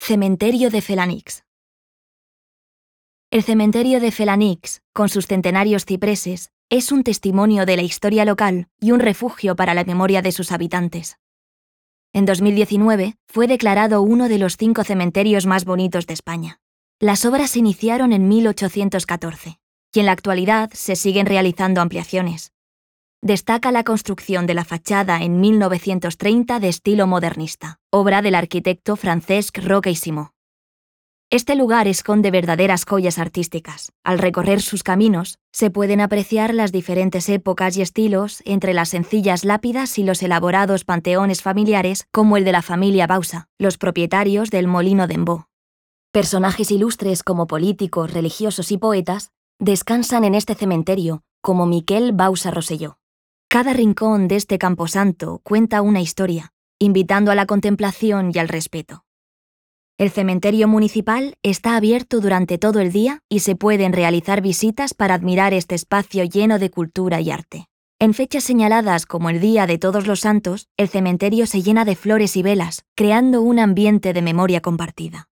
Cementerio de Felanix. El cementerio de Felanix, con sus centenarios cipreses, es un testimonio de la historia local y un refugio para la memoria de sus habitantes. En 2019 fue declarado uno de los 5 cementerios más bonitos de España. Las obras se iniciaron en 1814 y en la actualidad se siguen realizando ampliaciones. Destaca la construcción de la fachada en 1930 de estilo modernista, obra del arquitecto Francesc Roca i Simó. Este lugar esconde verdaderas joyas artísticas. Al recorrer sus caminos, se pueden apreciar las diferentes épocas y estilos entre las sencillas lápidas y los elaborados panteones familiares como el de la familia Bausa, los propietarios del Molino d'Embó. Personajes ilustres como políticos, religiosos y poetas descansan en este cementerio, como Miquel Bausa Rosselló. Cada rincón de este camposanto cuenta una historia, invitando a la contemplación y al respeto. El cementerio municipal está abierto durante todo el día y se pueden realizar visitas para admirar este espacio lleno de cultura y arte. En fechas señaladas como el Día de Todos los Santos, el cementerio se llena de flores y velas, creando un ambiente de memoria compartida.